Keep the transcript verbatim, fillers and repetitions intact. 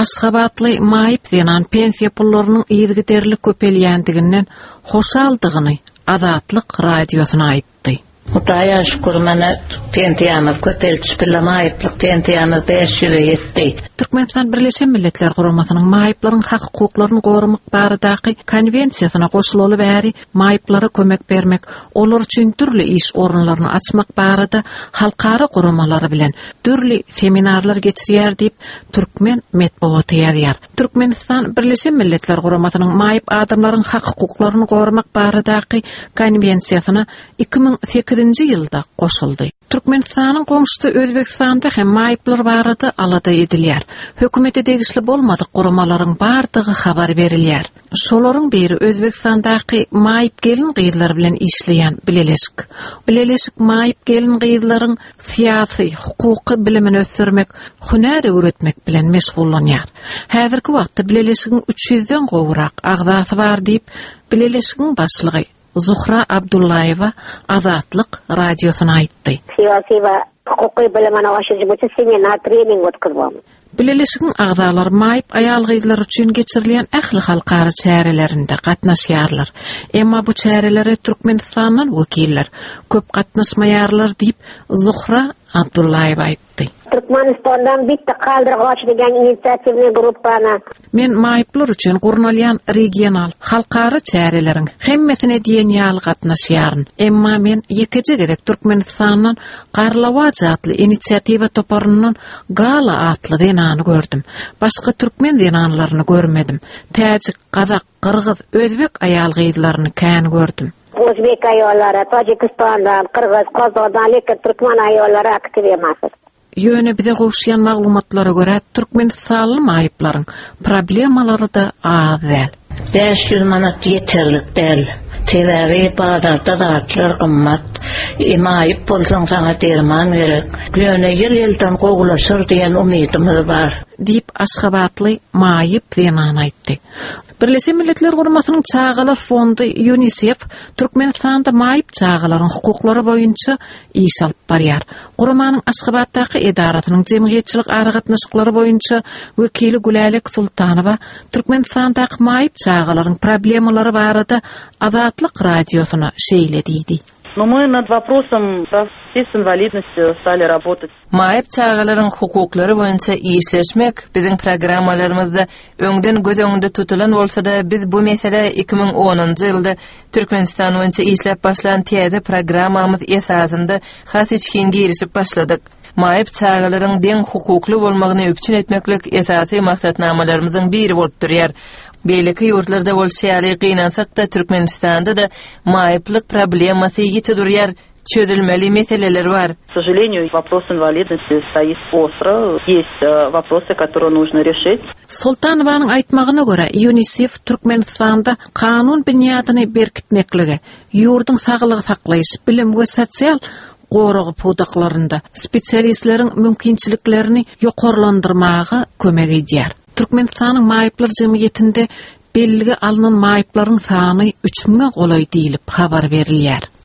Aşgabatly maýyp denan pensiya pullarynyň ýygyderlik köpelýändiginden hoşaldygyny Azatlyk radiosuna aýtdy. Mutaya şükür mana pensiyamyz köpelçi bilemayıplyk pensiyamyz beş ýüze ýetdi. Türkmenistan Birleşen Milletler Guramasynyň maýyplaryň hak hukuklaryny gorumak baradaky konvensiýasyna goşulyp bäri maýyplara kömek bermek, olar üçin türli iş orunlaryny açmak barada halkara guramalary bilen türli seminarlar geçirýär diýip Türkmen medeniýeti ýazýar. Türkmenistan Birleşen Milletler Guramasynyň maýyp adamlaryň hak hukuklaryny gorumak baradaky konvensiýasyna iki ming sekizinji ýylda goşuldy. Türkmenistanyň goňşusy Özbekistanda hem maýyplar barada alada edilýär. Hökümete degişli bolmadyk guramalaryň bardygy habar berilýär. Şolaryň biri Özbekistandaky maýyp gelin gyýdlar bilen işleýän Bileleşik. Bileleşik maýyp gelin gyýdlaryň syýasy, hukuky bilimini ösürmek, hünär öwretmek bilen meşgullanýar. Häzirki wagtda Bileleşikiň üç ýüzden gowrak agdasy bar diýip Bileleşikiň başlygy Zuhra Abdullayewa Azatlyk radiosuna aýtdy. Siyasi we hukuky bilimini aşyrjy seminar trening ötküzbam. Bileleşikiň agdalary maýyp aýal gyýdlar üçin geçirilýän ähli halkara çärelerinde gatnaşýarlar. Emma bu çärelere Türkmenistandan wekiller köp gatnaşmaýarlar diýip Zuhra Abdullayewa aýtdy. Türkmenistandan bitti kaldırgaç degen inisiativni grupana. Men maýyplar üçin gurnalýan regional halkara çäreleriň hemmesine diýen ýaly gatnaşýaryn. Emma men ýekiji gerek Türkmenistandan Garlawaç atly inisiatiwa toparyndan Gala atly denany gördüm. Başga türkmen denanlaryny görmedim. Täjik, Kazak, Kırgyz, Özbek aýal gyýdlaryny kän gördüm. Özbek aýallary Tajikistandan, Kırgyz, Kazakdan lekin türkmen aýallary aktiv emas. Ýöne bize gowşýan maglumatlara görä Türkmenistanly maýyplaryň problemalary da az däl. beş ýüz manat ýeterlik däl. Teväbi bazarda zatlar gymmat. Maýyp bolsaň saňa derman gerek. Ýöne ýyl-ýyldan gowulaşyr diýen umydymyz bar. Diýip Aşgabatly maýyp denan aýtdy. Birleşen Milletler Guramasynyň Çağalar Fondy UNICEF Türkmenistanda maýyp çağalaryň hukuklary boýunça iş alyp barýar. Guramanyň Aşgabatdaky edaratynyň jemgyýetçilik aragatnaşyklary boýunça wekili Gülalek Sultanowa Türkmenistandaky maýyp çağalaryň problemalary barada Azatlyk radiosuna şeýle diýdi. Но мы над вопросом все с инвалидностью стали работать. Maýyp çağalaryň hukuklary boýunça işleşmek biziň programmalarymyzda öňden göz öňünde tutulan bolsa-da biz bu mesele iki ming onunji ýylda Türkmenistan boýunça işläp başlan täze programmamyz esasynda has içkin girişip başladyk. Maýyp çağalaryň deň hukukly bolmagyny öpçün etmeklik esasy maksatnamalary biri bolup durýar. Beýleki ýurtlarda bolşýaly gynansak da Türkmenistanda da maýyplyk problemasy ýeti durýar, çözülmeli meseleler var. К сожалению, вопрос инвалидности стоит остро. Есть вопросы, которые нужно решить. Sultanowanyň aýtmagyna görä UNICEF Türkmenistanda kanun binýadyny berkitmeklige, ýurduň saglygy saklaýyş, bilim we sosial goragy pudaklaryna spesialistleriň mümkinçiliklerini ýokarlandyrmagy kömek edýär. Türkmenistanyň maýyplar jemgyýetinde belgi alynan maýyplaryň sany üç miňe golay diýilip habar berilýär.